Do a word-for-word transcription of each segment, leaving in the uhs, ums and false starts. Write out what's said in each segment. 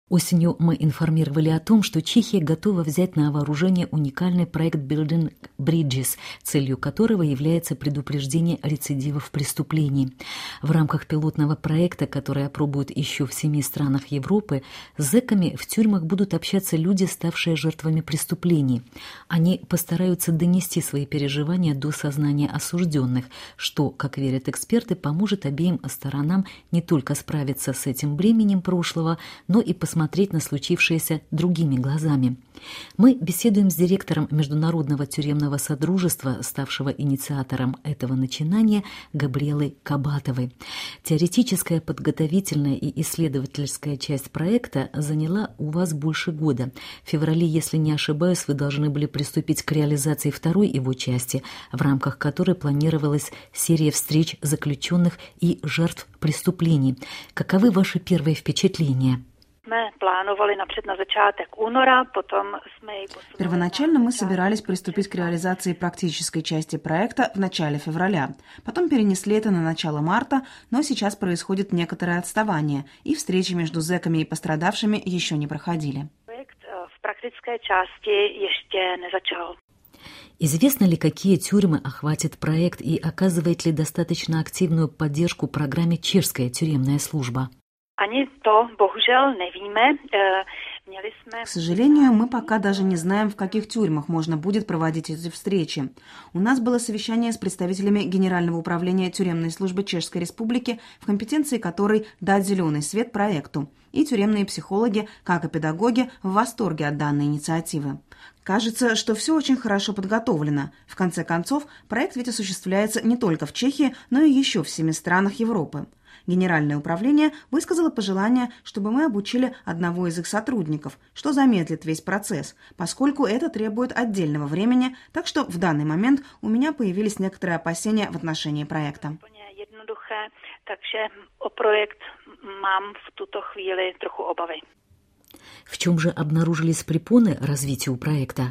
Осенью мы информировали о том, что Чехия готова взять на вооружение уникальный проект Building Bridges, целью которого является предупреждение рецидивов преступлений. В рамках пилотного проекта, который опробуют еще в семи странах Европы, с зэками в тюрьмах будут общаться люди, ставшие жертвами преступлений. Они постараются донести свои переживания до сознания осужденных, что, как верят эксперты, поможет обеим сторонам не только справиться с этим бременем прошлого, но и посмотреть смотреть на случившееся другими глазами. Мы беседуем с директором Международного тюремного содружества, ставшего инициатором этого начинания, Габриэлой Кабатовой. Теоретическая, подготовительная и исследовательская часть проекта заняла у вас больше года. В феврале, если не ошибаюсь, вы должны были приступить к реализации второй его части, в рамках которой планировалась серия встреч заключенных и жертв преступлений. Каковы ваши первые впечатления? Первоначально мы собирались приступить к реализации практической части проекта в начале февраля. Потом перенесли это на начало марта, но сейчас происходит некоторое отставание, и встречи между зэками и пострадавшими еще не проходили. Проект в практической части еще не начал. Известно ли, какие тюрьмы охватит проект и оказывает ли достаточно активную поддержку программе «Чешская тюремная служба»? К сожалению, мы пока даже не знаем, в каких тюрьмах можно будет проводить эти встречи. У нас было совещание с представителями Генерального управления тюремной службы Чешской Республики, в компетенции которой дать зеленый свет проекту. И тюремные психологи, как и педагоги, в восторге от данной инициативы. Кажется, что все очень хорошо подготовлено. В конце концов, проект ведь осуществляется не только в Чехии, но и еще в семи странах Европы. Генеральное управление высказало пожелание, чтобы мы обучили одного из их сотрудников, что замедлит весь процесс, поскольку это требует отдельного времени, так что в данный момент у меня появились некоторые опасения в отношении проекта. В чем же обнаружились препоны развитию проекта?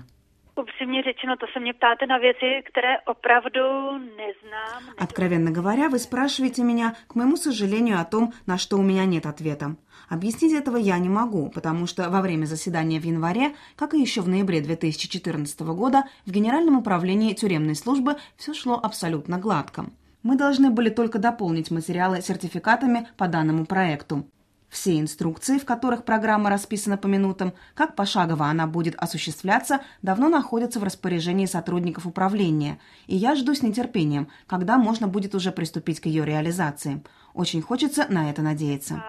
Откровенно говоря, вы спрашиваете меня, к моему сожалению, о том, на что у меня нет ответа. Объяснить этого я не могу, потому что во время заседания в январе, как и еще в ноябре две тысячи четырнадцатого года, в Генеральном управлении тюремной службы все шло абсолютно гладко. Мы должны были только дополнить материалы сертификатами по данному проекту. Все инструкции, в которых программа расписана по минутам, как пошагово она будет осуществляться, давно находятся в распоряжении сотрудников управления, и я жду с нетерпением, когда можно будет уже приступить к ее реализации. Очень хочется на это надеяться.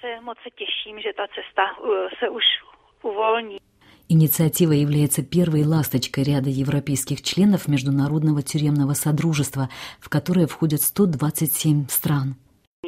Инициатива является первой ласточкой ряда европейских членов Международного тюремного содружества, в которое входят сто двадцать семь стран.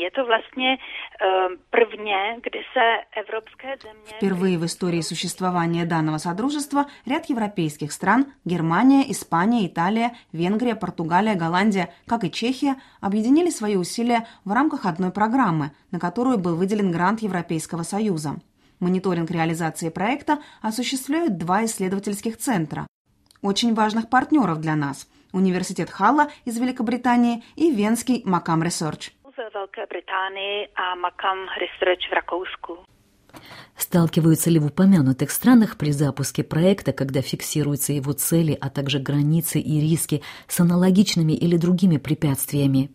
Впервые в истории существования данного содружества ряд европейских стран – Германия, Испания, Италия, Венгрия, Португалия, Голландия, как и Чехия – объединили свои усилия в рамках одной программы, на которую был выделен грант Европейского Союза. Мониторинг реализации проекта осуществляют два исследовательских центра, очень важных партнеров для нас – Университет Халла из Великобритании и Венский Макам Research. Сталкиваются ли в упомянутых странах при запуске проекта, когда фиксируются его цели, а также границы и риски, с аналогичными или другими препятствиями?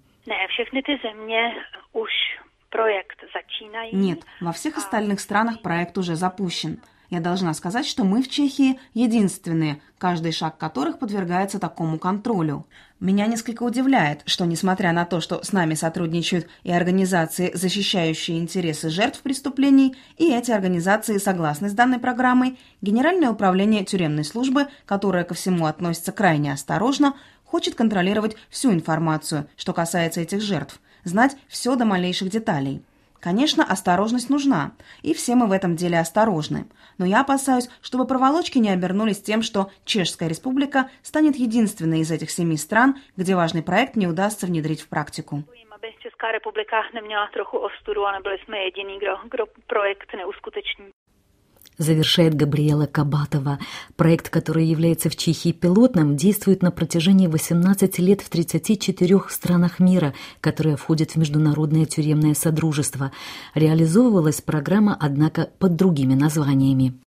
Нет, во всех остальных странах проект уже запущен. Я должна сказать, что мы в Чехии единственные, каждый шаг которых подвергается такому контролю. Меня несколько удивляет, что, несмотря на то, что с нами сотрудничают и организации, защищающие интересы жертв преступлений, и эти организации согласны с данной программой, Генеральное управление тюремной службы, которое ко всему относится крайне осторожно, хочет контролировать всю информацию, что касается этих жертв, знать все до малейших деталей. Конечно, осторожность нужна, и все мы в этом деле осторожны. Но я опасаюсь, чтобы проволочки не обернулись тем, что Чешская Республика станет единственной из этих семи стран, где важный проект не удастся внедрить в практику. Česká republika neměla trochu ostudu a nebyli jsme jediný, kdo, kdo projekt neuskuteční. Завершает Габриэла Кабатова. Проект, который является в Чехии пилотным, действует на протяжении восемнадцати лет в тридцати четырёх странах мира, которые входят в Международное тюремное содружество. Реализовывалась программа, однако, под другими названиями.